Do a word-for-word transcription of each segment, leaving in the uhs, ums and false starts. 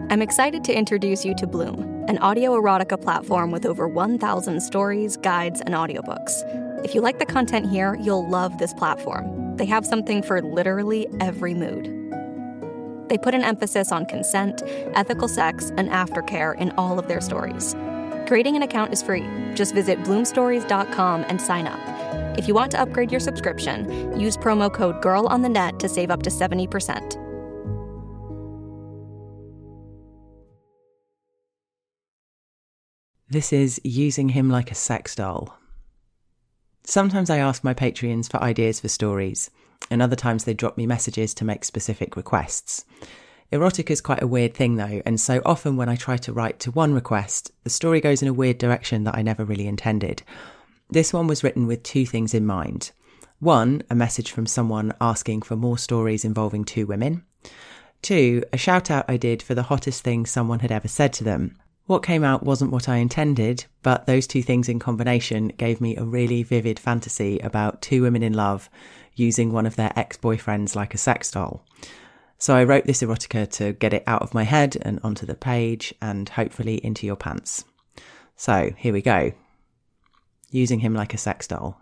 I'm excited to introduce you to Bloom, an audio erotica platform with over one thousand stories, guides, and audiobooks. If you like the content here, you'll love this platform. They have something for literally every mood. They put an emphasis on consent, ethical sex, and aftercare in all of their stories. Creating an account is free. Just visit bloom stories dot com and sign up. If you want to upgrade your subscription, use promo code GIRLONTHENET to save up to seventy percent. This is Using Him Like a Sex Doll. Sometimes I ask my Patreons for ideas for stories, and other times they drop me messages to make specific requests. Erotica is quite a weird thing though, and so often when I try to write to one request, the story goes in a weird direction that I never really intended. This one was written with two things in mind. One, a message from someone asking for more stories involving two women. Two, a shout out I did for the hottest thing someone had ever said to them. What came out wasn't what I intended, but those two things in combination gave me a really vivid fantasy about two women in love using one of their ex-boyfriends like a sex doll. So I wrote this erotica to get it out of my head and onto the page and hopefully into your pants. So here we go. Using him like a sex doll.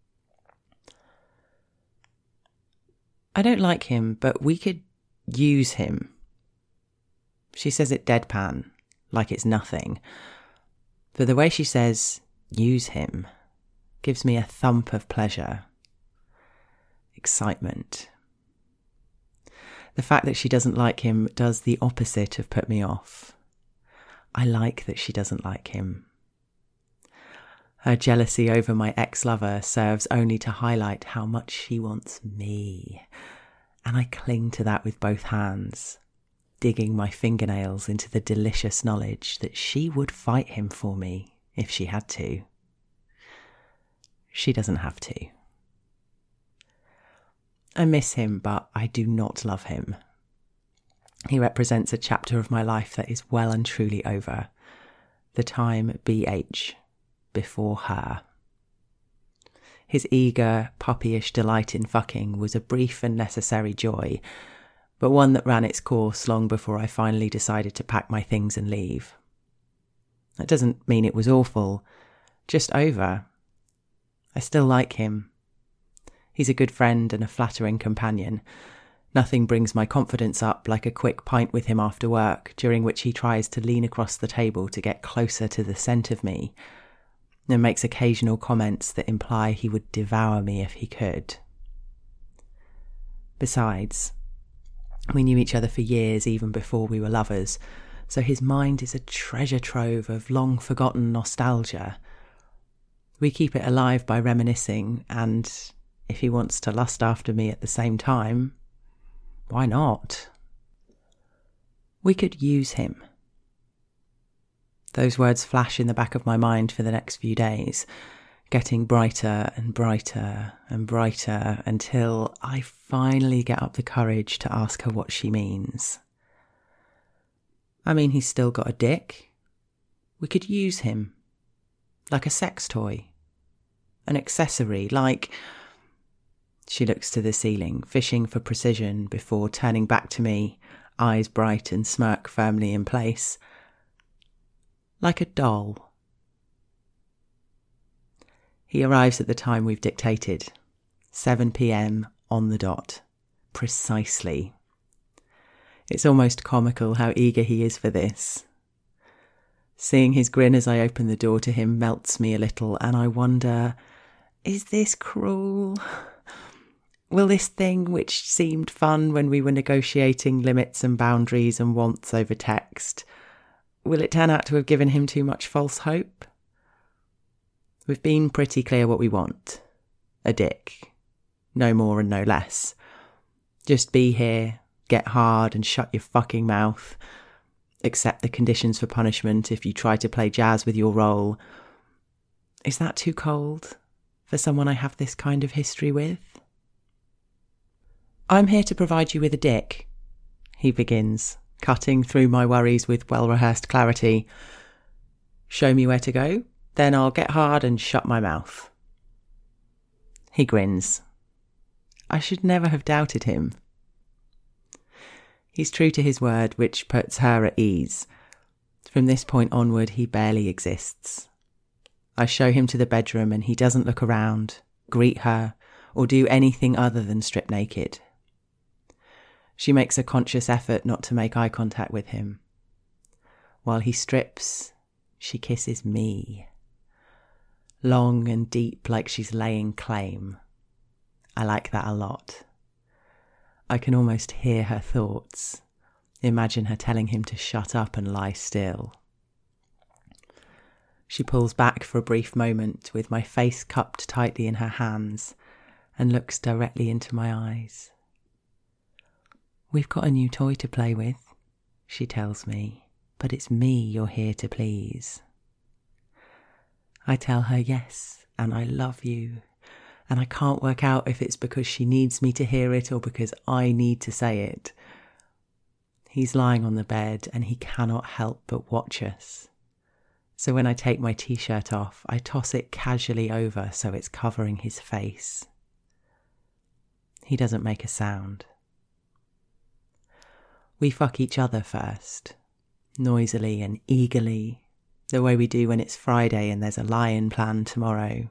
I don't like him, but we could use him. She says it deadpan, like it's nothing. But the way she says, use him, gives me a thump of pleasure. Excitement. The fact that she doesn't like him does the opposite of put me off. I like that she doesn't like him. Her jealousy over my ex-lover serves only to highlight how much she wants me. And I cling to that with both hands, digging my fingernails into the delicious knowledge that she would fight him for me if she had to. She doesn't have to. I miss him, but I do not love him. He represents a chapter of my life that is well and truly over. The time B H, before her. His eager, puppyish delight in fucking was a brief and necessary joy, but one that ran its course long before I finally decided to pack my things and leave. That doesn't mean it was awful, just over. I still like him. He's a good friend and a flattering companion. Nothing brings my confidence up like a quick pint with him after work, during which he tries to lean across the table to get closer to the scent of me, and makes occasional comments that imply he would devour me if he could. Besides, we knew each other for years even before we were lovers, so his mind is a treasure trove of long-forgotten nostalgia. We keep it alive by reminiscing, and if he wants to lust after me at the same time, why not? We could use him. Those words flash in the back of my mind for the next few days, getting brighter and brighter and brighter until I finally get up the courage to ask her what she means. I mean, he's still got a dick. We could use him. Like a sex toy. An accessory, like... She looks to the ceiling, fishing for precision before turning back to me, eyes bright and smirk firmly in place. Like a doll. He arrives at the time we've dictated. seven p.m. on the dot. Precisely. It's almost comical how eager he is for this. Seeing his grin as I open the door to him melts me a little, and I wonder, is this cruel? Will this thing, which seemed fun when we were negotiating limits and boundaries and wants over text, will it turn out to have given him too much false hope? We've been pretty clear what we want. A dick. No more and no less. Just be here, get hard and shut your fucking mouth. Accept the conditions for punishment if you try to play jazz with your role. Is that too cold for someone I have this kind of history with? I'm here to provide you with a dick, he begins, cutting through my worries with well-rehearsed clarity. Show me where to go, then I'll get hard and shut my mouth. He grins. I should never have doubted him. He's true to his word, which puts her at ease. From this point onward, he barely exists. I show him to the bedroom and he doesn't look around, greet her, or do anything other than strip naked. She makes a conscious effort not to make eye contact with him. While he strips, she kisses me. Long and deep, like she's laying claim. I like that a lot. I can almost hear her thoughts. Imagine her telling him to shut up and lie still. She pulls back for a brief moment with my face cupped tightly in her hands and looks directly into my eyes. "We've got a new toy to play with," she tells me, "but it's me you're here to please." I tell her yes, and I love you, and I can't work out if it's because she needs me to hear it or because I need to say it. He's lying on the bed and he cannot help but watch us. So when I take my t-shirt off, I toss it casually over so it's covering his face. He doesn't make a sound. We fuck each other first, noisily and eagerly, the way we do when it's Friday and there's a lie-in planned tomorrow.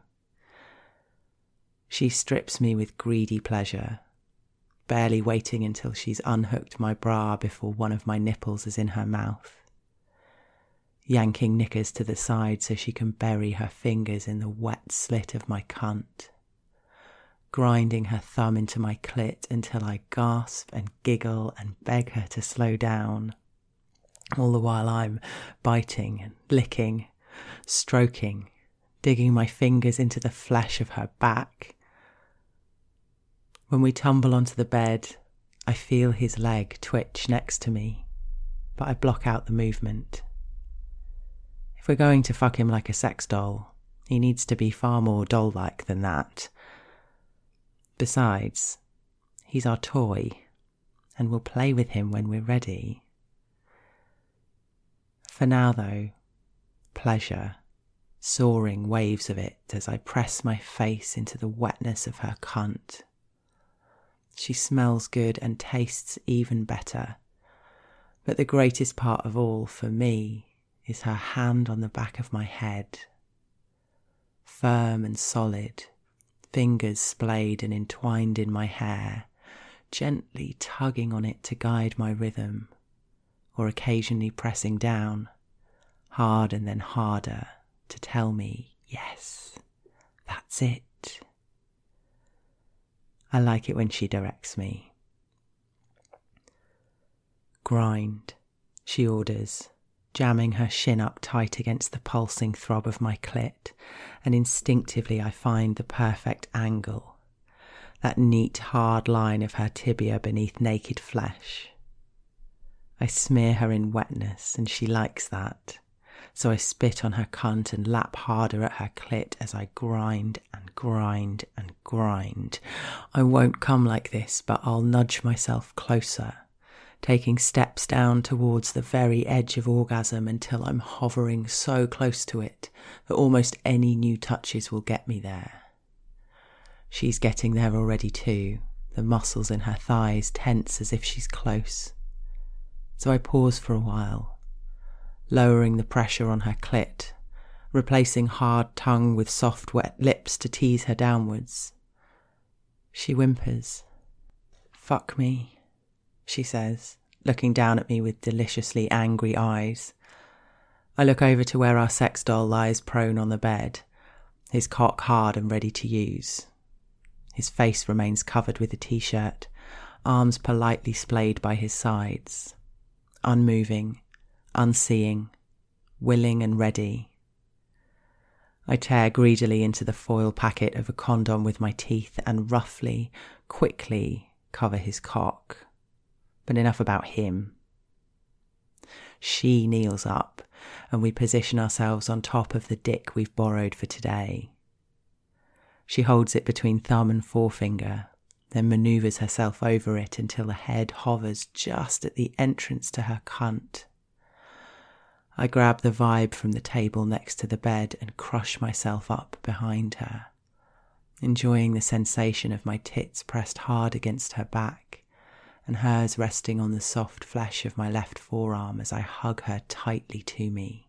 She strips me with greedy pleasure, barely waiting until she's unhooked my bra before one of my nipples is in her mouth, yanking knickers to the side so she can bury her fingers in the wet slit of my cunt, grinding her thumb into my clit until I gasp and giggle and beg her to slow down, all the while I'm biting and licking, stroking, digging my fingers into the flesh of her back. When we tumble onto the bed, I feel his leg twitch next to me, but I block out the movement. If we're going to fuck him like a sex doll, he needs to be far more doll-like than that. Besides, he's our toy, and we'll play with him when we're ready. For now, though, pleasure, soaring waves of it as I press my face into the wetness of her cunt. She smells good and tastes even better, but the greatest part of all for me is her hand on the back of my head. Firm and solid, fingers splayed and entwined in my hair, gently tugging on it to guide my rhythm, or occasionally pressing down, hard and then harder, to tell me, yes, that's it. I like it when she directs me. Grind, she orders, jamming her shin up tight against the pulsing throb of my clit, and instinctively I find the perfect angle, that neat hard line of her tibia beneath naked flesh. I smear her in wetness and she likes that, so I spit on her cunt and lap harder at her clit as I grind and grind and grind. I won't come like this, but I'll nudge myself closer, taking steps down towards the very edge of orgasm until I'm hovering so close to it that almost any new touches will get me there. She's getting there already too, the muscles in her thighs tense as if she's close. So I pause for a while, lowering the pressure on her clit, replacing hard tongue with soft wet lips to tease her downwards. She whimpers. "Fuck me," she says, looking down at me with deliciously angry eyes. I look over to where our sex doll lies prone on the bed, his cock hard and ready to use. His face remains covered with a t-shirt, arms politely splayed by his sides, unmoving, unseeing, willing and ready. I tear greedily into the foil packet of a condom with my teeth and roughly, quickly cover his cock. But enough about him. She kneels up and we position ourselves on top of the dick we've borrowed for today. She holds it between thumb and forefinger, then manoeuvres herself over it until the head hovers just at the entrance to her cunt. I grab the vibe from the table next to the bed and crush myself up behind her, enjoying the sensation of my tits pressed hard against her back and hers resting on the soft flesh of my left forearm as I hug her tightly to me.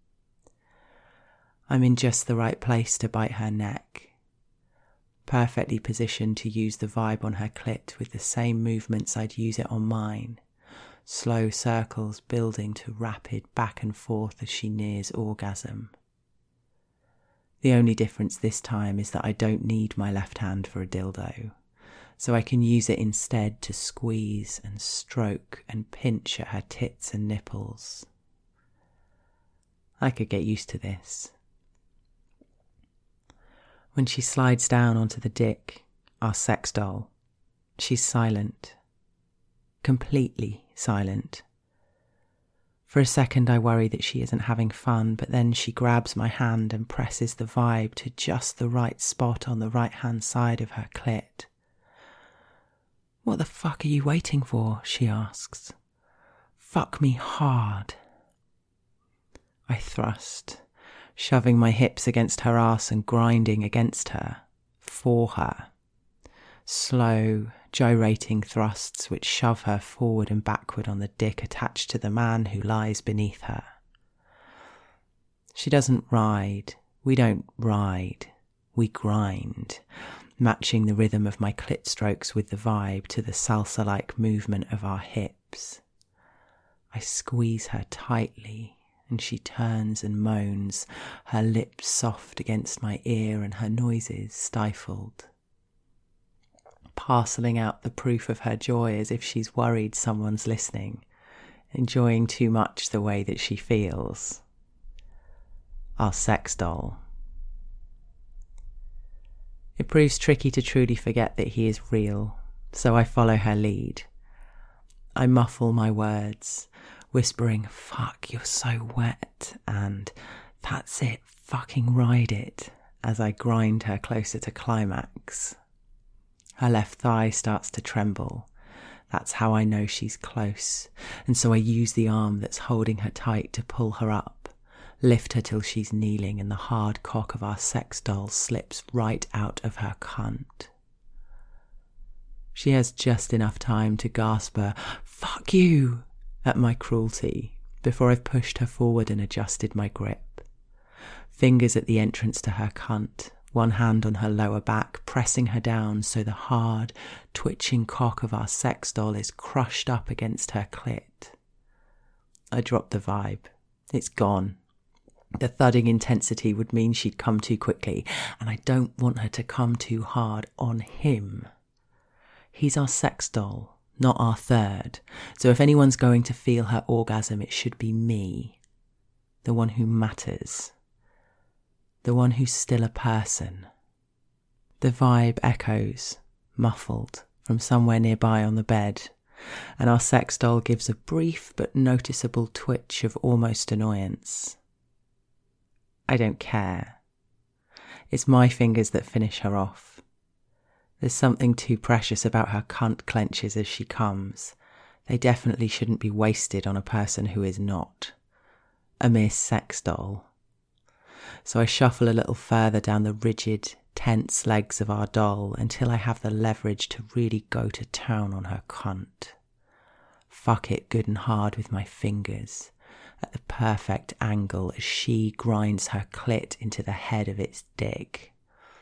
I'm in just the right place to bite her neck, perfectly positioned to use the vibe on her clit with the same movements I'd use it on mine, slow circles building to rapid back and forth as she nears orgasm. The only difference this time is that I don't need my left hand for a dildo, so I can use it instead to squeeze and stroke and pinch at her tits and nipples. I could get used to this. When she slides down onto the dick, our sex doll, she's silent. Completely silent. For a second I worry that she isn't having fun, but then she grabs my hand and presses the vibe to just the right spot on the right-hand side of her clit. "What the fuck are you waiting for?" she asks. "Fuck me hard." I thrust, shoving my hips against her ass and grinding against her, for her. Slow, gyrating thrusts which shove her forward and backward on the dick attached to the man who lies beneath her. She doesn't ride, we don't ride, we grind, matching the rhythm of my clit strokes with the vibe to the salsa-like movement of our hips. I squeeze her tightly, and she turns and moans, her lips soft against my ear and her noises stifled, parcelling out the proof of her joy as if she's worried someone's listening, enjoying too much the way that she feels. Our sex doll. It proves tricky to truly forget that he is real, so I follow her lead. I muffle my words, whispering, "Fuck, you're so wet," and "That's it, fucking ride it," as I grind her closer to climax. Her left thigh starts to tremble. That's how I know she's close, and so I use the arm that's holding her tight to pull her up, lift her till she's kneeling and the hard cock of our sex doll slips right out of her cunt. She has just enough time to gasp a "fuck you" at my cruelty before I've pushed her forward and adjusted my grip. Fingers at the entrance to her cunt, one hand on her lower back, pressing her down so the hard, twitching cock of our sex doll is crushed up against her clit. I drop the vibe. It's gone. The thudding intensity would mean she'd come too quickly, and I don't want her to come too hard on him. He's our sex doll, not our third, so if anyone's going to feel her orgasm, it should be me, the one who matters, the one who's still a person. The vibe echoes, muffled, from somewhere nearby on the bed, and our sex doll gives a brief but noticeable twitch of almost annoyance. I don't care. It's my fingers that finish her off. There's something too precious about her cunt clenches as she comes. They definitely shouldn't be wasted on a person who is not. A mere sex doll. So I shuffle a little further down the rigid, tense legs of our doll until I have the leverage to really go to town on her cunt. Fuck it good and hard with my fingers, at the perfect angle as she grinds her clit into the head of its dick.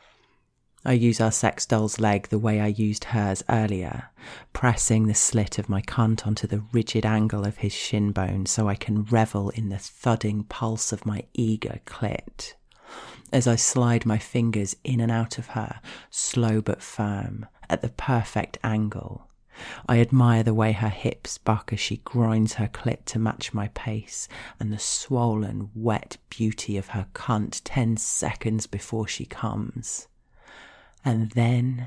I use our sex doll's leg the way I used hers earlier, pressing the slit of my cunt onto the rigid angle of his shin bone so I can revel in the thudding pulse of my eager clit. As I slide my fingers in and out of her, slow but firm, at the perfect angle, I admire the way her hips buck as she grinds her clit to match my pace, and the swollen, wet beauty of her cunt ten seconds before she comes. And then,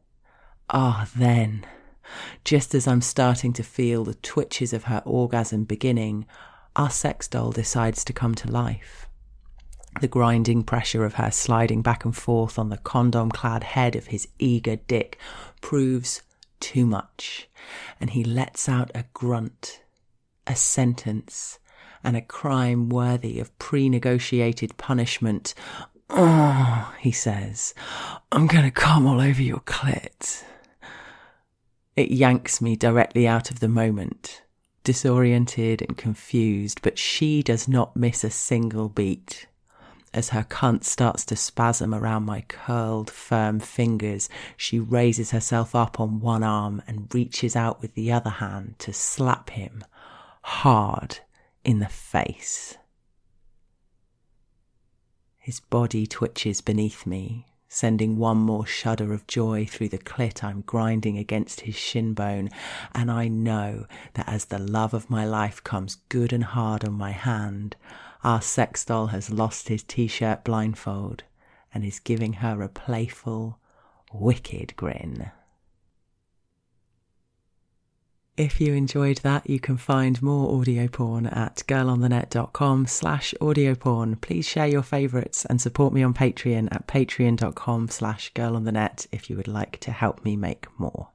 ah then, just as I'm starting to feel the twitches of her orgasm beginning, our sex doll decides to come to life. The grinding pressure of her sliding back and forth on the condom-clad head of his eager dick proves too much, and he lets out a grunt, a sentence, and a crime worthy of pre-negotiated punishment. "Oh," he says, "I'm gonna come all over your clit." It yanks me directly out of the moment, disoriented and confused, but she does not miss a single beat. As her cunt starts to spasm around my curled, firm fingers, she raises herself up on one arm and reaches out with the other hand to slap him hard in the face. His body twitches beneath me, sending one more shudder of joy through the clit I'm grinding against his shin bone, and I know that as the love of my life comes good and hard on my hand, our sex doll has lost his t-shirt blindfold and is giving her a playful, wicked grin. If you enjoyed that, you can find more audio porn at girlonthenet.com slash audio porn. Please share your favourites and support me on Patreon at patreon.com slash girlonthenet if you would like to help me make more.